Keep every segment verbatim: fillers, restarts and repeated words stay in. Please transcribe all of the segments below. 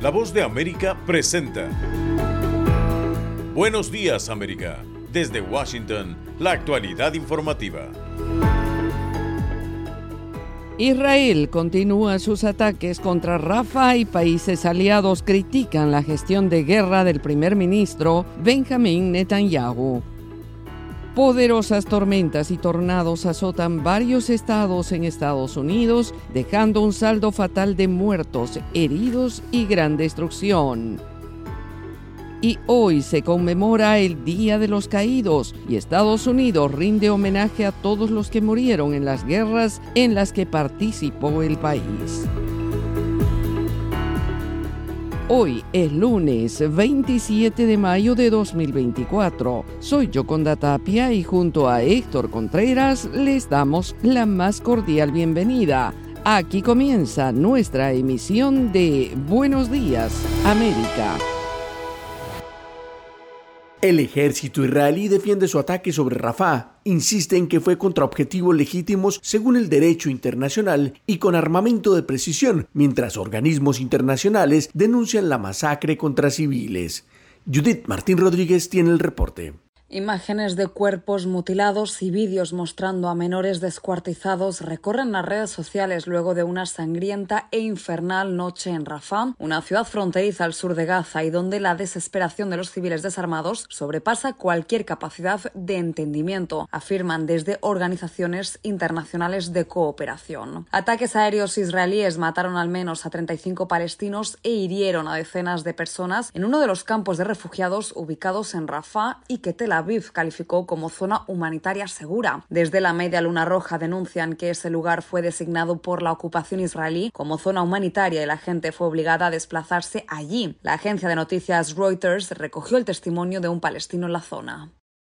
La Voz de América presenta Buenos días, América. Desde Washington, la actualidad informativa. Israel continúa sus ataques contra Rafah y países aliados critican la gestión de guerra del primer ministro Benjamin Netanyahu. Poderosas tormentas y tornados azotan varios estados en Estados Unidos, dejando un saldo fatal de muertos, heridos y gran destrucción. Y hoy se conmemora el Día de los Caídos y Estados Unidos rinde homenaje a todos los que murieron en las guerras en las que participó el país. Hoy es lunes veintisiete de mayo de dos mil veinticuatro. Soy Yoconda Tapia y junto a Héctor Contreras les damos la más cordial bienvenida. Aquí comienza nuestra emisión de Buenos Días, América. El ejército israelí defiende su ataque sobre Rafah, insiste en que fue contra objetivos legítimos según el derecho internacional y con armamento de precisión, mientras organismos internacionales denuncian la masacre contra civiles. Judith Martín Rodríguez tiene el reporte. Imágenes de cuerpos mutilados y vídeos mostrando a menores descuartizados recorren las redes sociales luego de una sangrienta e infernal noche en Rafah, una ciudad fronteriza al sur de Gaza y donde la desesperación de los civiles desarmados sobrepasa cualquier capacidad de entendimiento, afirman desde organizaciones internacionales de cooperación. Ataques aéreos israelíes mataron al menos a treinta y cinco palestinos e hirieron a decenas de personas en uno de los campos de refugiados ubicados en Rafah y que Tel Aviv Aviv calificó como zona humanitaria segura. Desde la Media Luna Roja denuncian que ese lugar fue designado por la ocupación israelí como zona humanitaria y la gente fue obligada a desplazarse allí. La agencia de noticias Reuters recogió el testimonio de un palestino en la zona.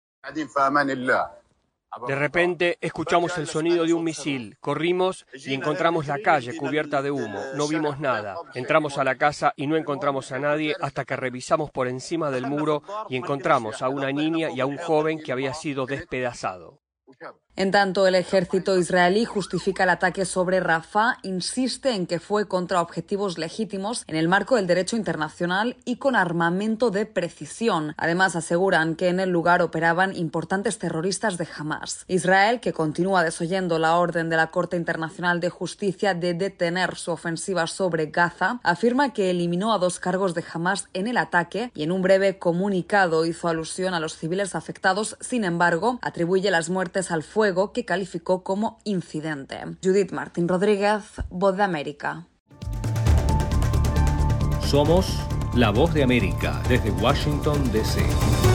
De repente escuchamos el sonido de un misil, corrimos y encontramos la calle cubierta de humo, no vimos nada. Entramos a la casa y no encontramos a nadie hasta que revisamos por encima del muro y encontramos a una niña y a un joven que había sido despedazado. En tanto, el ejército israelí justifica el ataque sobre Rafah, insiste en que fue contra objetivos legítimos en el marco del derecho internacional y con armamento de precisión. Además, aseguran que en el lugar operaban importantes terroristas de Hamas. Israel, que continúa desoyendo la orden de la Corte Internacional de Justicia de detener su ofensiva sobre Gaza, afirma que eliminó a dos cargos de Hamas en el ataque y en un breve comunicado hizo alusión a los civiles afectados. Sin embargo, atribuye las muertes al fuego que calificó como incidente. Judith Martín Rodríguez, Voz de América. Somos la Voz de América desde Washington, D C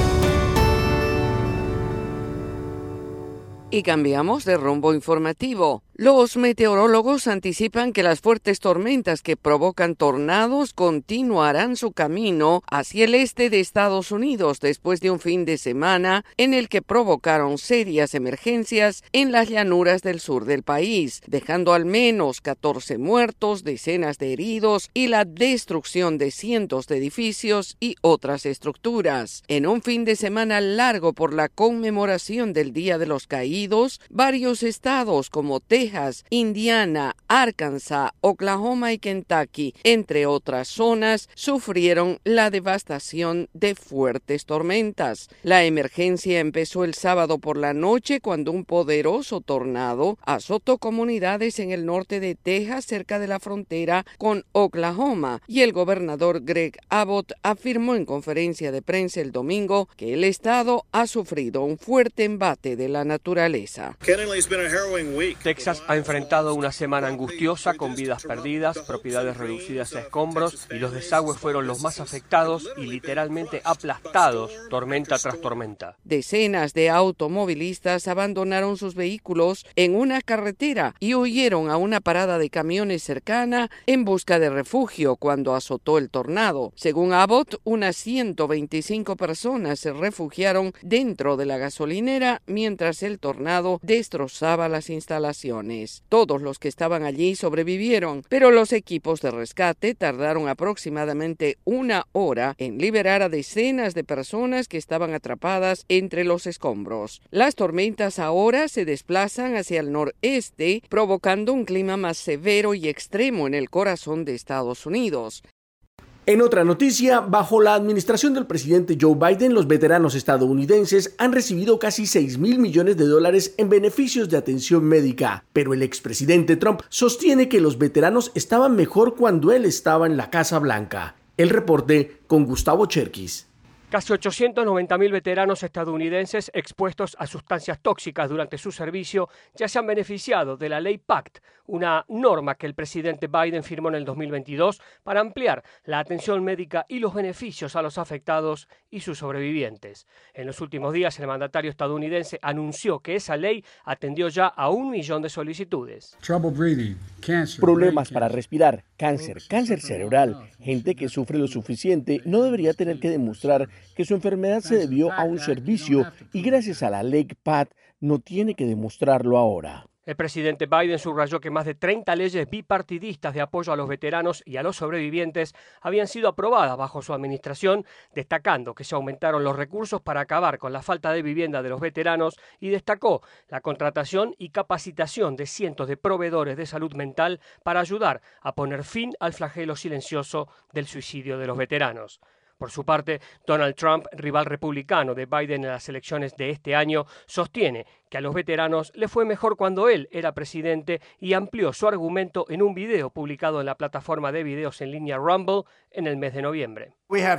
Y cambiamos de rumbo informativo. Los meteorólogos anticipan que las fuertes tormentas que provocan tornados continuarán su camino hacia el este de Estados Unidos después de un fin de semana en el que provocaron serias emergencias en las llanuras del sur del país, dejando al menos catorce muertos, decenas de heridos y la destrucción de cientos de edificios y otras estructuras. En un fin de semana largo por la conmemoración del Día de los Caídos, varios estados como Texas, Texas, Indiana, Arkansas, Oklahoma y Kentucky, entre otras zonas, sufrieron la devastación de fuertes tormentas. La emergencia empezó el sábado por la noche cuando un poderoso tornado azotó comunidades en el norte de Texas cerca de la frontera con Oklahoma y el gobernador Greg Abbott afirmó en conferencia de prensa el domingo que el estado ha sufrido un fuerte embate de la naturaleza. Texas ha enfrentado una semana angustiosa con vidas perdidas, propiedades reducidas a escombros y los desagües fueron los más afectados y literalmente aplastados tormenta tras tormenta. Decenas de automovilistas abandonaron sus vehículos en una carretera y huyeron a una parada de camiones cercana en busca de refugio cuando azotó el tornado. Según Abbott, unas ciento veinticinco personas se refugiaron dentro de la gasolinera mientras el tornado destrozaba las instalaciones. Todos los que estaban allí sobrevivieron, pero los equipos de rescate tardaron aproximadamente una hora en liberar a decenas de personas que estaban atrapadas entre los escombros. Las tormentas ahora se desplazan hacia el noreste, provocando un clima más severo y extremo en el corazón de Estados Unidos. En otra noticia, bajo la administración del presidente Joe Biden, los veteranos estadounidenses han recibido casi seis mil millones de dólares en beneficios de atención médica, pero el expresidente Trump sostiene que los veteranos estaban mejor cuando él estaba en la Casa Blanca. El reporte con Gustavo Cherkis. Casi ochocientos noventa mil veteranos estadounidenses expuestos a sustancias tóxicas durante su servicio ya se han beneficiado de la ley PACT, una norma que el presidente Biden firmó en el dos mil veintidós para ampliar la atención médica y los beneficios a los afectados y sus sobrevivientes. En los últimos días, el mandatario estadounidense anunció que esa ley atendió ya a un millón de solicitudes. Problemas para respirar, cáncer, cáncer cerebral. Gente que sufre lo suficiente no debería tener que demostrar que su enfermedad se debió a un servicio y gracias a la ley PACT no tiene que demostrarlo ahora. El presidente Biden subrayó que más de treinta leyes bipartidistas de apoyo a los veteranos y a los sobrevivientes habían sido aprobadas bajo su administración, destacando que se aumentaron los recursos para acabar con la falta de vivienda de los veteranos y destacó la contratación y capacitación de cientos de proveedores de salud mental para ayudar a poner fin al flagelo silencioso del suicidio de los veteranos. Por su parte, Donald Trump, rival republicano de Biden en las elecciones de este año, sostiene que a los veteranos les fue mejor cuando él era presidente y amplió su argumento en un video publicado en la plataforma de videos en línea Rumble en el mes de noviembre.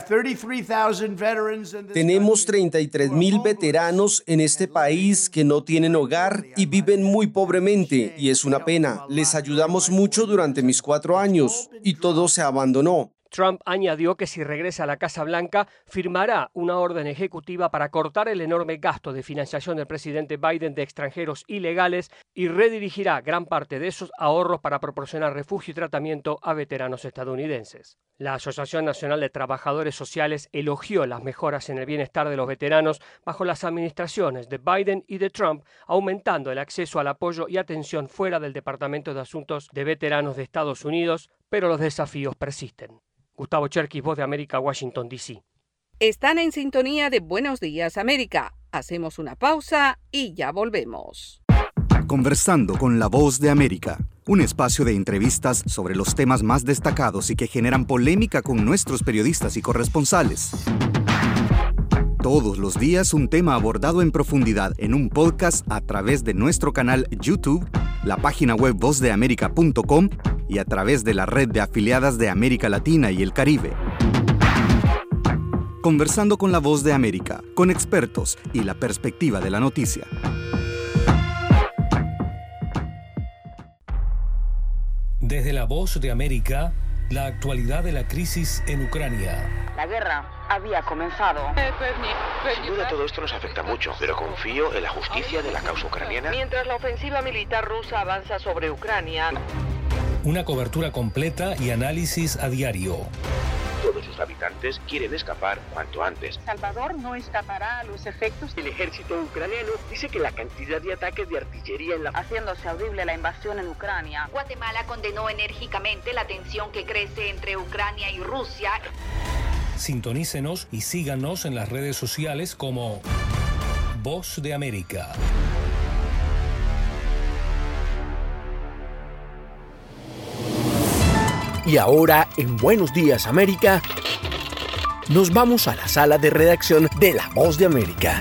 Tenemos treinta y tres mil veteranos en este país que no tienen hogar y viven muy pobremente, y es una pena. Les ayudamos mucho durante mis cuatro años y todo se abandonó. Trump añadió que si regresa a la Casa Blanca, firmará una orden ejecutiva para cortar el enorme gasto de financiación del presidente Biden de extranjeros ilegales y redirigirá gran parte de esos ahorros para proporcionar refugio y tratamiento a veteranos estadounidenses. La Asociación Nacional de Trabajadores Sociales elogió las mejoras en el bienestar de los veteranos bajo las administraciones de Biden y de Trump, aumentando el acceso al apoyo y atención fuera del Departamento de Asuntos de Veteranos de Estados Unidos, pero los desafíos persisten. Gustavo Cherkis, Voz de América, Washington, D C Están en sintonía de Buenos Días, América. Hacemos una pausa y ya volvemos. Conversando con la Voz de América, un espacio de entrevistas sobre los temas más destacados y que generan polémica con nuestros periodistas y corresponsales. Todos los días un tema abordado en profundidad en un podcast a través de nuestro canal YouTube, la página web voz de américa punto com y a través de la red de afiliadas de América Latina y el Caribe. Conversando con la Voz de América, con expertos y la perspectiva de la noticia. Desde la Voz de América, la actualidad de la crisis en Ucrania. La guerra había comenzado. Sin duda todo esto nos afecta mucho, pero confío en la justicia de la causa ucraniana. Mientras la ofensiva militar rusa avanza sobre Ucrania. Una cobertura completa y análisis a diario. Todos sus habitantes quieren escapar cuanto antes. Salvador no escapará a los efectos. El ejército ucraniano dice que la cantidad de ataques de artillería en la... Haciéndose audible la invasión en Ucrania. Guatemala condenó enérgicamente la tensión que crece entre Ucrania y Rusia. Sintonícenos y síganos en las redes sociales como Voz de América. Y ahora, en Buenos Días, América, nos vamos a la sala de redacción de La Voz de América.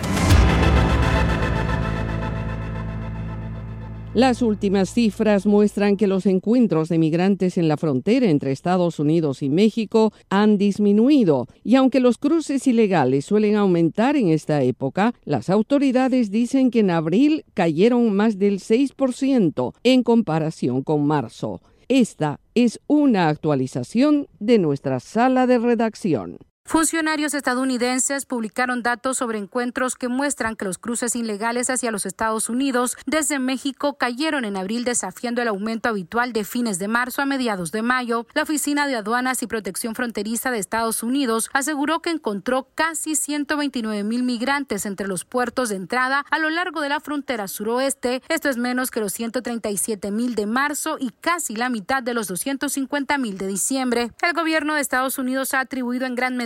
Las últimas cifras muestran que los encuentros de migrantes en la frontera entre Estados Unidos y México han disminuido, y aunque los cruces ilegales suelen aumentar en esta época, las autoridades dicen que en abril cayeron más del seis por ciento en comparación con marzo. Esta es una actualización de nuestra sala de redacción. Funcionarios estadounidenses publicaron datos sobre encuentros que muestran que los cruces ilegales hacia los Estados Unidos desde México cayeron en abril, desafiando el aumento habitual de fines de marzo a mediados de mayo. La Oficina de Aduanas y Protección Fronteriza de Estados Unidos aseguró que encontró casi ciento veintinueve mil migrantes entre los puertos de entrada a lo largo de la frontera suroeste. Esto es menos que los ciento treinta y siete mil de marzo y casi la mitad de los doscientos cincuenta mil de diciembre. El gobierno de Estados Unidos ha atribuido en gran medida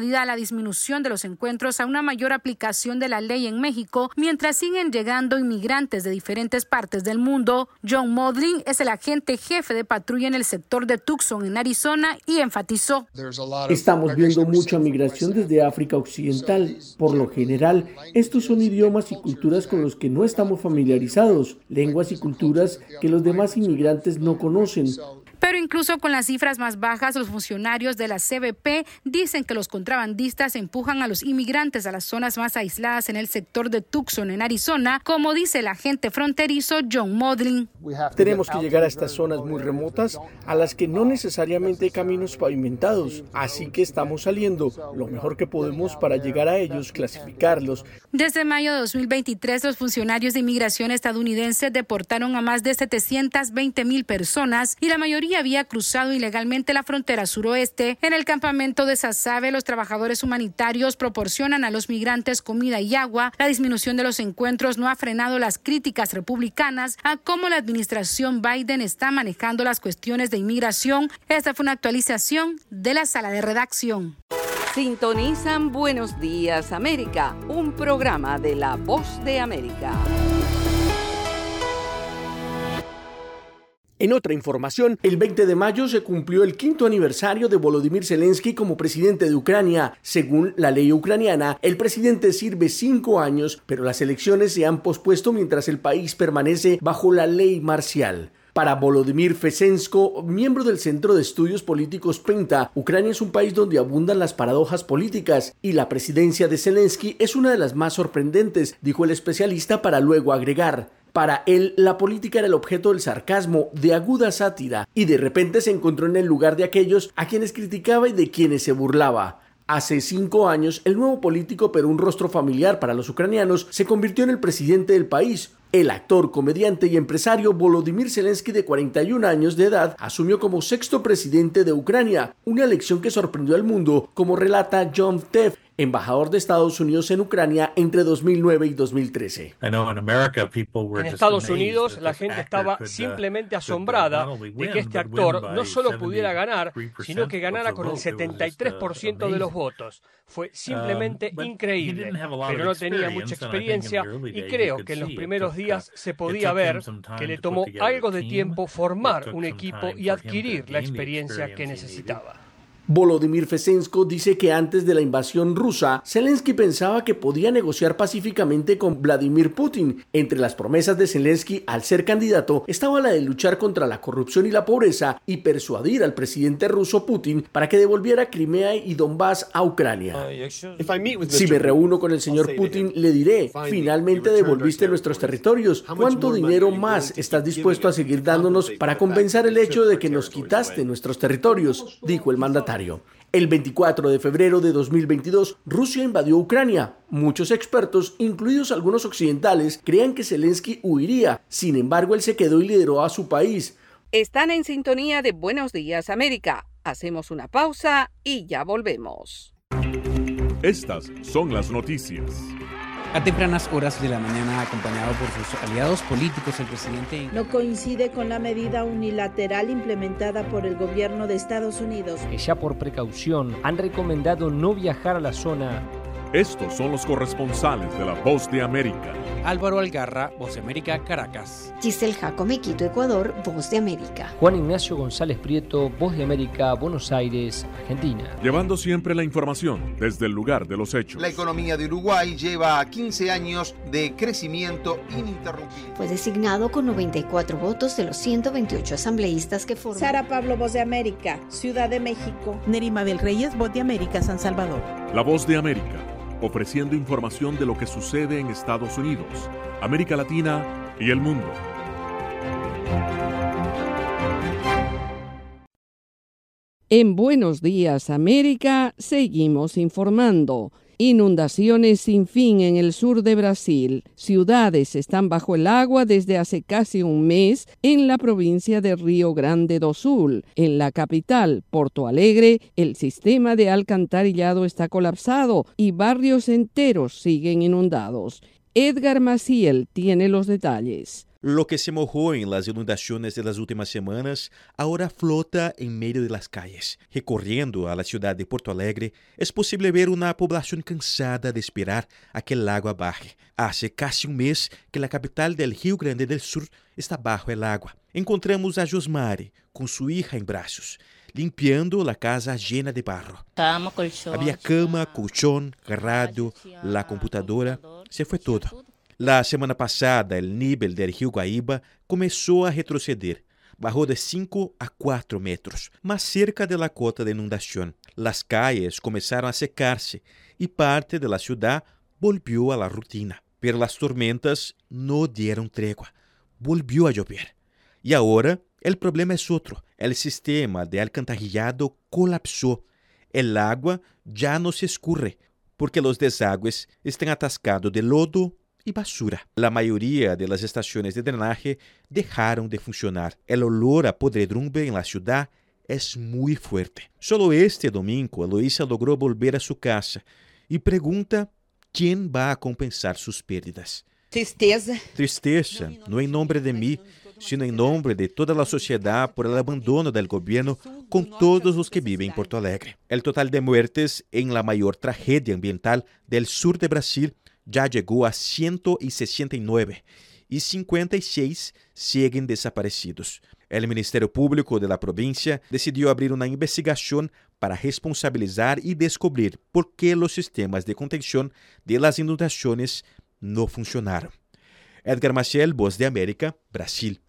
consolida la disminución de los encuentros a una mayor aplicación de la ley en México, mientras siguen llegando inmigrantes de diferentes partes del mundo. John Modlin es el agente jefe de patrulla en el sector de Tucson, en Arizona, y enfatizó: estamos viendo mucha migración desde África Occidental. Por lo general, estos son idiomas y culturas con los que no estamos familiarizados, lenguas y culturas que los demás inmigrantes no conocen. Pero incluso con las cifras más bajas, los funcionarios de la C B P dicen que los contrabandistas empujan a los inmigrantes a las zonas más aisladas en el sector de Tucson, en Arizona, como dice el agente fronterizo John Modlin. Tenemos que llegar a estas zonas muy remotas, a las que no necesariamente hay caminos pavimentados, así que estamos saliendo lo mejor que podemos para llegar a ellos, clasificarlos. Desde mayo de dos mil veintitrés, los funcionarios de inmigración estadounidenses deportaron a más de setecientas veinte mil personas y la mayoría había cruzado ilegalmente la frontera suroeste. En el campamento de Sasabe, los trabajadores humanitarios proporcionan a los migrantes comida y agua. La disminución de los encuentros no ha frenado las críticas republicanas a cómo la administración Biden está manejando las cuestiones de inmigración. Esta fue una actualización de la sala de redacción. Sintonizan Buenos Días América, un programa de La Voz de América. En otra información, el veinte de mayo se cumplió el quinto aniversario de Volodymyr Zelensky como presidente de Ucrania. Según la ley ucraniana, el presidente sirve cinco años, pero las elecciones se han pospuesto mientras el país permanece bajo la ley marcial. Para Volodymyr Fesensko, miembro del Centro de Estudios Políticos PENTA, Ucrania es un país donde abundan las paradojas políticas y la presidencia de Zelensky es una de las más sorprendentes, dijo el especialista, para luego agregar: para él, la política era el objeto del sarcasmo, de aguda sátira, y de repente se encontró en el lugar de aquellos a quienes criticaba y de quienes se burlaba. Hace cinco años, el nuevo político, pero un rostro familiar para los ucranianos, se convirtió en el presidente del país. El actor, comediante y empresario Volodymyr Zelensky, de cuarenta y un años de edad, asumió como sexto presidente de Ucrania, una elección que sorprendió al mundo, como relata John Teff, embajador de Estados Unidos en Ucrania entre dos mil nueve y dos mil trece. En Estados Unidos la gente estaba simplemente asombrada de que este actor no solo pudiera ganar, sino que ganara con el setenta y tres por ciento de los votos. Fue simplemente increíble, pero no tenía mucha experiencia y creo que en los primeros días se podía ver que le tomó algo de tiempo formar un equipo y adquirir la experiencia que necesitaba. Volodymyr Fesensko dice que antes de la invasión rusa, Zelensky pensaba que podía negociar pacíficamente con Vladimir Putin. Entre las promesas de Zelensky al ser candidato estaba la de luchar contra la corrupción y la pobreza y persuadir al presidente ruso Putin para que devolviera Crimea y Donbass a Ucrania. Si me reúno con el señor Putin, le diré: finalmente devolviste nuestros territorios. ¿Cuánto dinero más estás dispuesto a seguir dándonos para compensar el hecho de que nos quitaste nuestros territorios?, dijo el mandatario. El veinticuatro de febrero de dos mil veintidós, Rusia invadió Ucrania. Muchos expertos, incluidos algunos occidentales, creían que Zelensky huiría. Sin embargo, él se quedó y lideró a su país. Están en sintonía de Buenos Días América. Hacemos una pausa y ya volvemos. Estas son las noticias. A tempranas horas de la mañana, acompañado por sus aliados políticos, el presidente no coincide con la medida unilateral implementada por el gobierno de Estados Unidos, que ya por precaución han recomendado no viajar a la zona. Estos son los corresponsales de La Voz de América. Álvaro Algarra, Voz de América, Caracas. Giselle Jacome, Quito, Ecuador, Voz de América. Juan Ignacio González Prieto, Voz de América, Buenos Aires, Argentina. Llevando siempre la información desde el lugar de los hechos. La economía de Uruguay lleva quince años de crecimiento ininterrumpido. Fue designado con noventa y cuatro votos de los ciento veintiocho asambleístas que forman. Sara Pablo, Voz de América, Ciudad de México. Neri Mabel Reyes, Voz de América, San Salvador. La Voz de América, ofreciendo información de lo que sucede en Estados Unidos, América Latina y el mundo. En Buenos Días América seguimos informando. Inundaciones sin fin en el sur de Brasil. Ciudades están bajo el agua desde hace casi un mes en la provincia de Río Grande do Sul. En la capital, Porto Alegre, el sistema de alcantarillado está colapsado y barrios enteros siguen inundados. Edgar Maciel tiene los detalles. Lo que se mojó en las inundaciones de las últimas semanas ahora flota en medio de las calles. Recorriendo a la ciudad de Porto Alegre, es posible ver una población cansada de esperar a que el agua baje. Hace casi un mes que la capital del Rio Grande del Sur está bajo el agua. Encontramos a Josmari con su hija en brazos, limpiando la casa llena de barro. Había cama, colchón, radio, la computadora, se fue todo. La semana pasada, el nivel del río Guaíba comenzó a retroceder. Bajó de cinco a cuatro metros, más cerca de la cota de inundación. Las calles comenzaron a secarse y parte de la ciudad volvió a la rutina. Pero las tormentas no dieron tregua. Volvió a llover. Y ahora el problema es otro. El sistema de alcantarillado colapsó. El agua ya no se escurre porque los desagües están atascados de lodo y basura. La mayoría de las estaciones de drenaje dejaron de funcionar. El olor a podredumbre en la ciudad es muy fuerte. Solo este domingo, Eloísa logró volver a su casa y pregunta quién va a compensar sus pérdidas. Tristeza. Tristeza, no en nombre de mí, sino en nombre de toda la sociedad por el abandono del gobierno con todos los que viven en Porto Alegre. El total de muertes en la mayor tragedia ambiental del sur de Brasil ya llegó a ciento sesenta y nueve y cincuenta y seis siguen desaparecidos. El Ministerio Público de la provincia decidió abrir una investigación para responsabilizar y descubrir por qué los sistemas de contención de las inundaciones no funcionaron. Edgar Maciel, Voz de América, Brasil.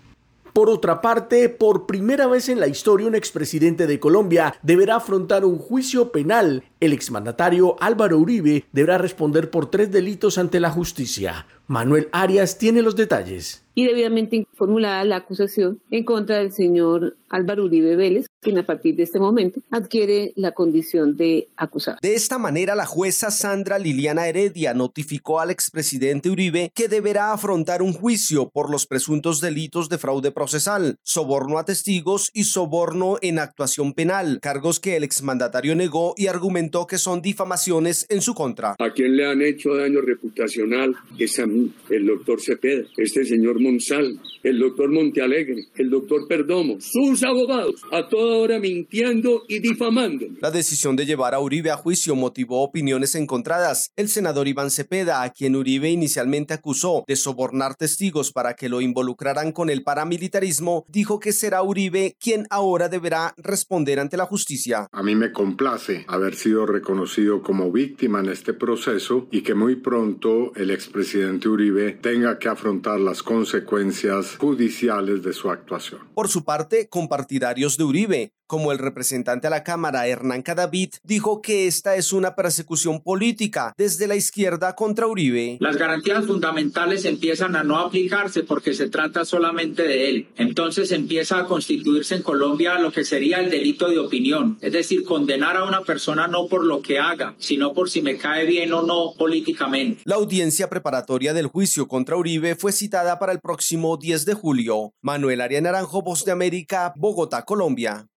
Por otra parte, por primera vez en la historia, un expresidente de Colombia deberá afrontar un juicio penal. El exmandatario Álvaro Uribe deberá responder por tres delitos ante la justicia. Manuel Arias tiene los detalles. Y debidamente formulada la acusación en contra del señor Álvaro Uribe Vélez, quien a partir de este momento adquiere la condición de acusado. De esta manera, la jueza Sandra Liliana Heredia notificó al expresidente Uribe que deberá afrontar un juicio por los presuntos delitos de fraude procesal, soborno a testigos y soborno en actuación penal, cargos que el exmandatario negó y argumentó que son difamaciones en su contra. ¿A quién le han hecho daño reputacional? Es a mí, el doctor Cepeda, este señor Monsalve, el doctor Montealegre, el doctor Perdomo, sus abogados, a toda hora mintiendo y difamando. La decisión de llevar a Uribe a juicio motivó opiniones encontradas. El senador Iván Cepeda, a quien Uribe inicialmente acusó de sobornar testigos para que lo involucraran con el paramilitarismo, dijo que será Uribe quien ahora deberá responder ante la justicia. A mí me complace haber sido reconocido como víctima en este proceso y que muy pronto el expresidente Uribe tenga que afrontar las consecuencias judiciales de su actuación. Por su parte, compartidarios de Uribe, como el representante a la Cámara Hernán Cadavid, dijo que esta es una persecución política desde la izquierda contra Uribe. Las garantías fundamentales empiezan a no aplicarse porque se trata solamente de él. Entonces empieza a constituirse en Colombia lo que sería el delito de opinión, es decir, condenar a una persona no por lo que haga, sino por si me cae bien o no políticamente. La audiencia preparatoria del juicio contra Uribe fue citada para el próximo diez de julio. Manuel Arias Naranjo, Voz de América, Bogotá, Colombia.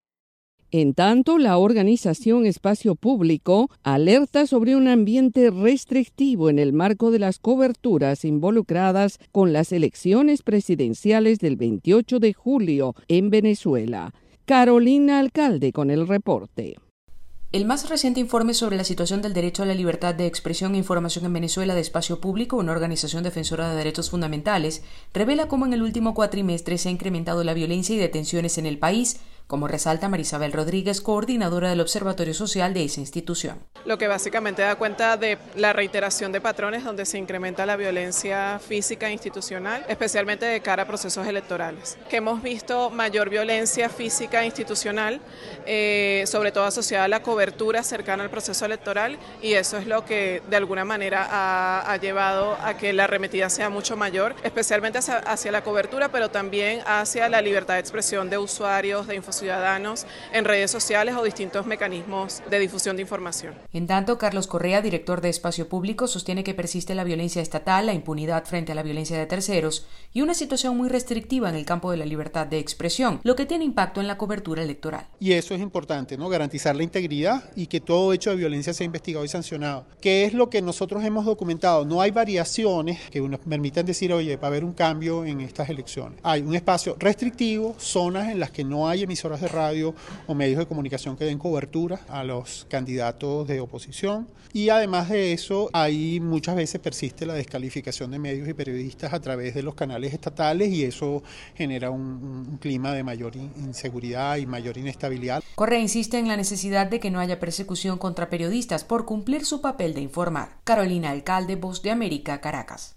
En tanto, la organización Espacio Público alerta sobre un ambiente restrictivo en el marco de las coberturas involucradas con las elecciones presidenciales del veintiocho de julio en Venezuela. Carolina Alcalde con el reporte. El más reciente informe sobre la situación del derecho a la libertad de expresión e información en Venezuela de Espacio Público, una organización defensora de derechos fundamentales, revela cómo en el último cuatrimestre se ha incrementado la violencia y detenciones en el país, como resalta Marisabel Rodríguez, coordinadora del Observatorio Social de esa institución. Lo que básicamente da cuenta de la reiteración de patrones donde se incrementa la violencia física e institucional, especialmente de cara a procesos electorales. Que hemos visto mayor violencia física e institucional, eh, sobre todo asociada a la cobertura cercana al proceso electoral, y eso es lo que de alguna manera ha, ha llevado a que la arremetida sea mucho mayor, especialmente hacia, hacia la cobertura, pero también hacia la libertad de expresión de usuarios, de info ciudadanos en redes sociales o distintos mecanismos de difusión de información. En tanto, Carlos Correa, director de Espacio Público, sostiene que persiste la violencia estatal, la impunidad frente a la violencia de terceros y una situación muy restrictiva en el campo de la libertad de expresión, lo que tiene impacto en la cobertura electoral. Y eso es importante, ¿no? Garantizar la integridad y que todo hecho de violencia sea investigado y sancionado. ¿Qué es lo que nosotros hemos documentado? No hay variaciones que nos permitan decir, oye, va a haber un cambio en estas elecciones. Hay un espacio restrictivo, zonas en las que no hay emisoras de radio o medios de comunicación que den cobertura a los candidatos de oposición. Y además de eso, ahí muchas veces persiste la descalificación de medios y periodistas a través de los canales estatales y eso genera un, un clima de mayor inseguridad y mayor inestabilidad. Correa insiste en la necesidad de que no haya persecución contra periodistas por cumplir su papel de informar. Carolina Alcalde, Voz de América, Caracas.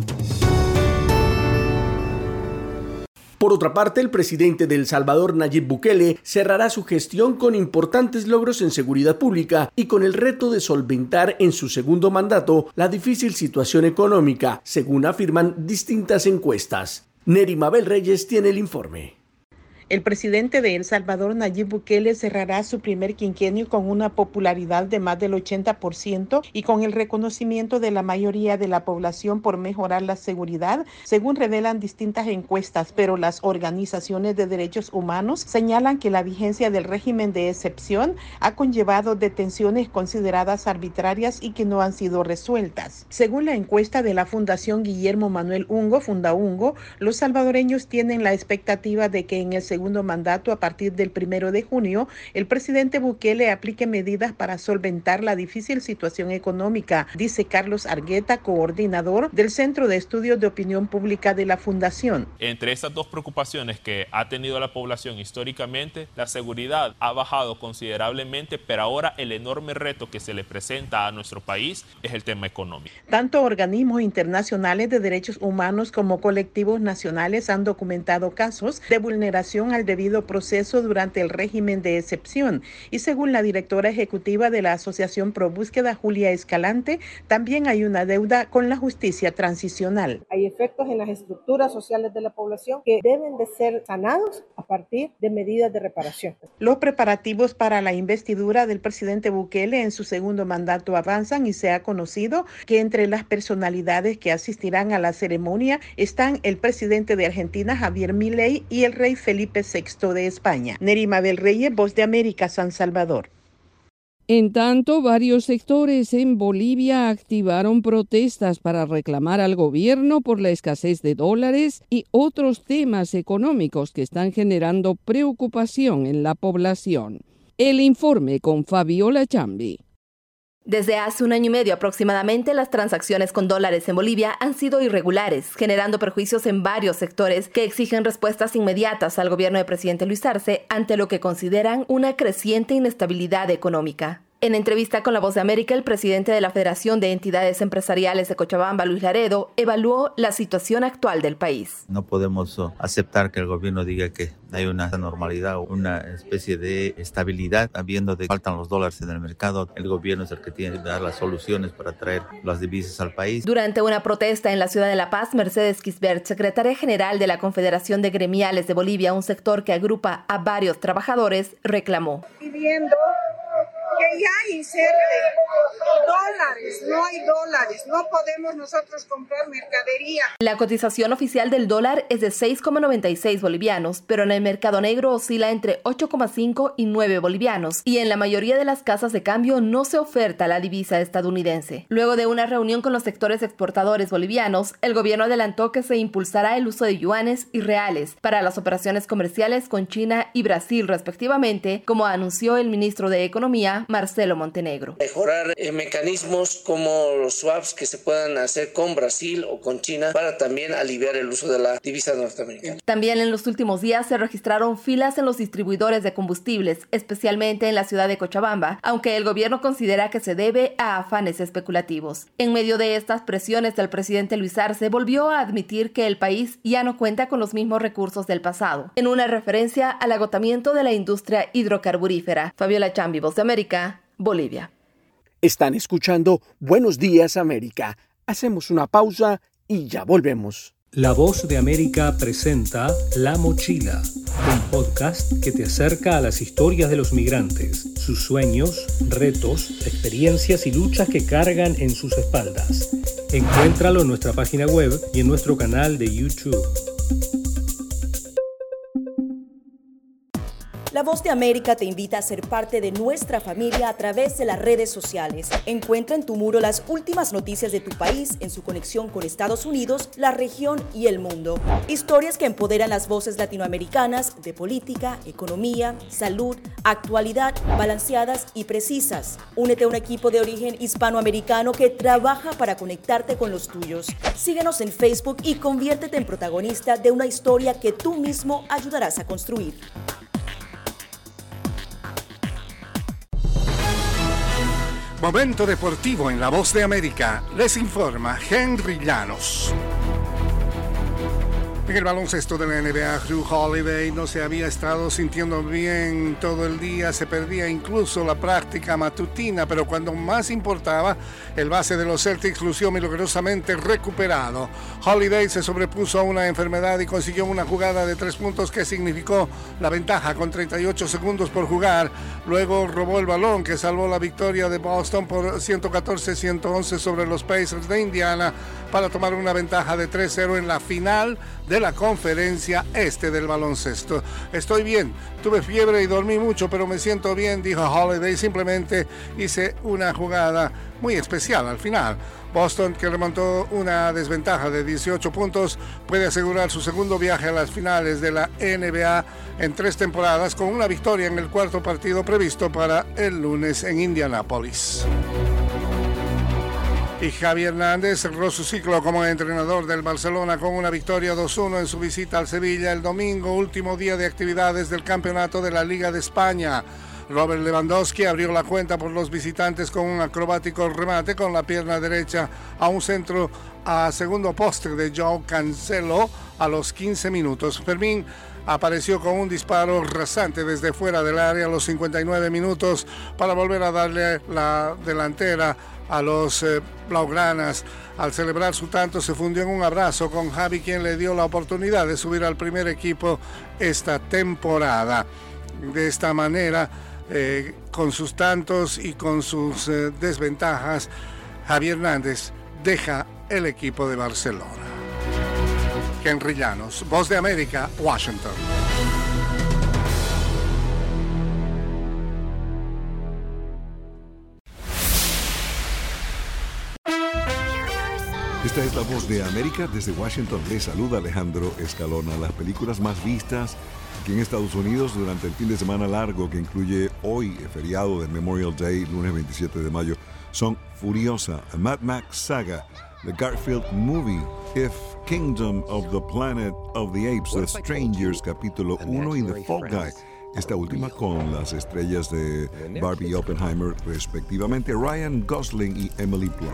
Por otra parte, el presidente de El Salvador, Nayib Bukele, cerrará su gestión con importantes logros en seguridad pública y con el reto de solventar en su segundo mandato la difícil situación económica, según afirman distintas encuestas. Neri Mabel Reyes tiene el informe. El presidente de El Salvador, Nayib Bukele, cerrará su primer quinquenio con una popularidad de más del ochenta por ciento y con el reconocimiento de la mayoría de la población por mejorar la seguridad, según revelan distintas encuestas, pero las organizaciones de derechos humanos señalan que la vigencia del régimen de excepción ha conllevado detenciones consideradas arbitrarias y que no han sido resueltas. Según la encuesta de la Fundación Guillermo Manuel Ungo, Fundaungo, los salvadoreños tienen la expectativa de que en el segundo segundo mandato, a partir del primero de junio, el presidente Bukele aplique medidas para solventar la difícil situación económica, dice Carlos Argueta, coordinador del Centro de Estudios de Opinión Pública de la Fundación. Entre esas dos preocupaciones que ha tenido la población históricamente, la seguridad ha bajado considerablemente, pero ahora el enorme reto que se le presenta a nuestro país es el tema económico. Tanto organismos internacionales de derechos humanos como colectivos nacionales han documentado casos de vulneración al debido proceso durante el régimen de excepción y según la directora ejecutiva de la Asociación Pro Búsqueda, Julia Escalante, también hay una deuda con la justicia transicional. Hay efectos en las estructuras sociales de la población que deben de ser sanados a partir de medidas de reparación. Los preparativos para la investidura del presidente Bukele en su segundo mandato avanzan y se ha conocido que entre las personalidades que asistirán a la ceremonia están el presidente de Argentina, Javier Milei, y el rey Felipe sexto de España. Neri Mabel Reyes, Voz de América, San Salvador. En tanto, varios sectores en Bolivia activaron protestas para reclamar al gobierno por la escasez de dólares y otros temas económicos que están generando preocupación en la población. El informe con Fabiola Chambi. Desde hace un año y medio aproximadamente, las transacciones con dólares en Bolivia han sido irregulares, generando perjuicios en varios sectores que exigen respuestas inmediatas al gobierno del presidente Luis Arce ante lo que consideran una creciente inestabilidad económica. En entrevista con La Voz de América, el presidente de la Federación de Entidades Empresariales de Cochabamba, Luis Laredo, evaluó la situación actual del país. No podemos aceptar que el gobierno diga que hay una normalidad o una especie de estabilidad, habiendo de que faltan los dólares en el mercado. El gobierno es el que tiene que dar las soluciones para traer las divisas al país. Durante una protesta en la ciudad de La Paz, Mercedes Quisbert, secretaria general de la Confederación de Gremiales de Bolivia, un sector que agrupa a varios trabajadores, reclamó. Pidiendo que ya inserte dólares, no hay dólares, no podemos nosotros comprar mercadería. La cotización oficial del dólar es de seis coma noventa y seis bolivianos, pero en el mercado negro oscila entre ocho coma cinco y nueve bolivianos, y en la mayoría de las casas de cambio no se oferta la divisa estadounidense. Luego de una reunión con los sectores exportadores bolivianos, el gobierno adelantó que se impulsará el uso de yuanes y reales para las operaciones comerciales con China y Brasil respectivamente, como anunció el ministro de Economía, Marcelo Montenegro. Mejorar eh, mecanismos como los swaps que se puedan hacer con Brasil o con China para también aliviar el uso de la divisa norteamericana. También en los últimos días se registraron filas en los distribuidores de combustibles, especialmente en la ciudad de Cochabamba, aunque el gobierno considera que se debe a afanes especulativos. En medio de estas presiones, el presidente Luis Arce volvió a admitir que el país ya no cuenta con los mismos recursos del pasado, en una referencia al agotamiento de la industria hidrocarburífera. Fabiola Chambi, Voz de América, Bolivia. Están escuchando Buenos Días América. Hacemos una pausa y ya volvemos. La Voz de América presenta La Mochila, un podcast que te acerca a las historias de los migrantes, sus sueños, retos, experiencias y luchas que cargan en sus espaldas. Encuéntralo en nuestra página web y en nuestro canal de YouTube. La Voz de América te invita a ser parte de nuestra familia a través de las redes sociales. Encuentra en tu muro las últimas noticias de tu país en su conexión con Estados Unidos, la región y el mundo. Historias que empoderan las voces latinoamericanas de política, economía, salud, actualidad, balanceadas y precisas. Únete a un equipo de origen hispanoamericano que trabaja para conectarte con los tuyos. Síguenos en Facebook y conviértete en protagonista de una historia que tú mismo ayudarás a construir. Momento deportivo en La Voz de América. Les informa Henry Llanos. En el baloncesto de la N B A, Jrue Holiday no se había estado sintiendo bien todo el día, se perdía incluso la práctica matutina, pero cuando más importaba, el base de los Celtics lució milagrosamente recuperado. Holiday se sobrepuso a una enfermedad y consiguió una jugada de tres puntos que significó la ventaja con treinta y ocho segundos por jugar. Luego robó el balón que salvó la victoria de Boston por ciento catorce a ciento once sobre los Pacers de Indiana para tomar una ventaja de tres cero en la final de la conferencia este del baloncesto. Estoy bien, tuve fiebre y dormí mucho, pero me siento bien, dijo Holiday. Simplemente hice una jugada muy especial al final. Boston, que remontó una desventaja de dieciocho puntos, puede asegurar su segundo viaje a las finales de la N B A en tres temporadas, con una victoria en el cuarto partido previsto para el lunes en Indianápolis. Y Javi Hernández cerró su ciclo como entrenador del Barcelona con una victoria dos uno en su visita al Sevilla el domingo, último día de actividades del campeonato de la Liga de España. Robert Lewandowski abrió la cuenta por los visitantes con un acrobático remate con la pierna derecha a un centro a segundo poste de Joao Cancelo a los quince minutos. Fermín apareció con un disparo rasante desde fuera del área a los cincuenta y nueve minutos para volver a darle la delantera a los eh, blaugranas. Al celebrar su tanto se fundió en un abrazo con Javi, quien le dio la oportunidad de subir al primer equipo esta temporada. De esta manera, eh, con sus tantos y con sus eh, desventajas, Javi Hernández deja el equipo de Barcelona. Henry Llanos, Voz de América, Washington. Esta es La Voz de América. Desde Washington les saluda Alejandro Escalona. Las películas más vistas aquí en Estados Unidos durante el fin de semana largo, que incluye hoy, el feriado del Memorial Day, lunes veintisiete de mayo, son Furiosa, A Mad Max Saga, The Garfield Movie, If, Kingdom of the Planet of the Apes, The Strangers, capítulo uno, y The Fall Guy. Esta última con las estrellas de Barbie y Oppenheimer, respectivamente, Ryan Gosling y Emily Blunt.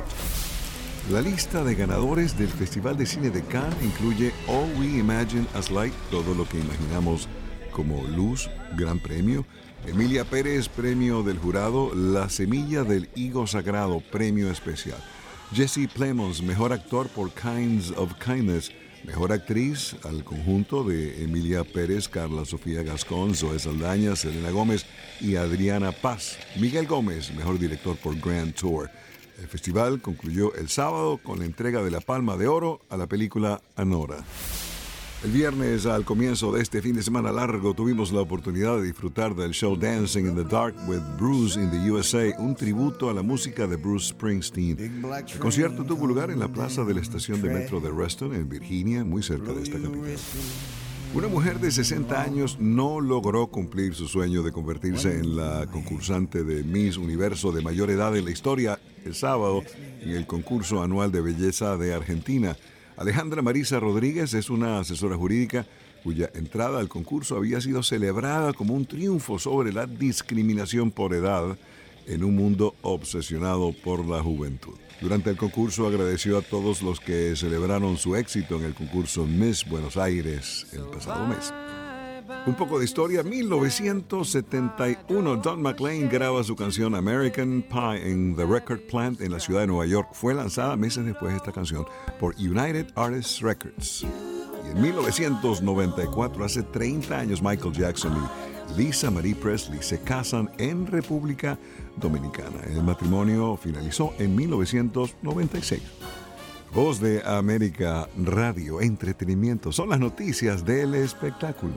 La lista de ganadores del Festival de Cine de Cannes incluye All We Imagine as Light, todo lo que imaginamos como luz, gran premio. Emilia Pérez, premio del jurado. La Semilla del Higo Sagrado, premio especial. Jesse Plemons, mejor actor por Kinds of Kindness. Mejor actriz al conjunto de Emilia Pérez, Carla Sofía Gascón, Zoe Saldaña, Selena Gómez y Adriana Paz. Miguel Gómez, mejor director por Grand Tour. El festival concluyó el sábado con la entrega de la Palma de Oro a la película Anora. El viernes, al comienzo de este fin de semana largo, tuvimos la oportunidad de disfrutar del show Dancing in the Dark with Bruce in the U S A, un tributo a la música de Bruce Springsteen. El concierto tuvo lugar en la plaza de la estación de metro de Reston, en Virginia, muy cerca de esta capital. Una mujer de sesenta años no logró cumplir su sueño de convertirse en la concursante de Miss Universo de mayor edad en la historia el sábado en el concurso anual de belleza de Argentina. Alejandra Marisa Rodríguez es una asesora jurídica cuya entrada al concurso había sido celebrada como un triunfo sobre la discriminación por edad en un mundo obsesionado por la juventud. Durante el concurso agradeció a todos los que celebraron su éxito en el concurso Miss Buenos Aires el pasado mes. Un poco de historia. mil novecientos setenta y uno, Don McLean graba su canción American Pie en The Record Plant en la ciudad de Nueva York. Fue lanzada meses después esta canción por United Artists Records. Y en mil novecientos noventa y cuatro, hace treinta años, Michael Jackson y Lisa Marie Presley se casan en República Dominicana. El matrimonio finalizó en mil novecientos noventa y seis. Voz de América Radio, entretenimiento, son las noticias del espectáculo.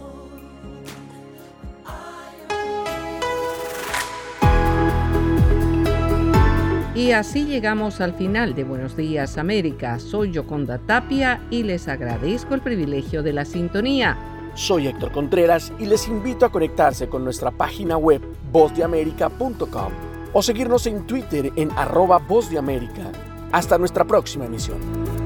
Y así llegamos al final de Buenos Días América. Soy Yoconda Tapia y les agradezco el privilegio de la sintonía. Soy Héctor Contreras y les invito a conectarse con nuestra página web voz de américa punto com o seguirnos en Twitter en arroba voz de América. Hasta nuestra próxima emisión.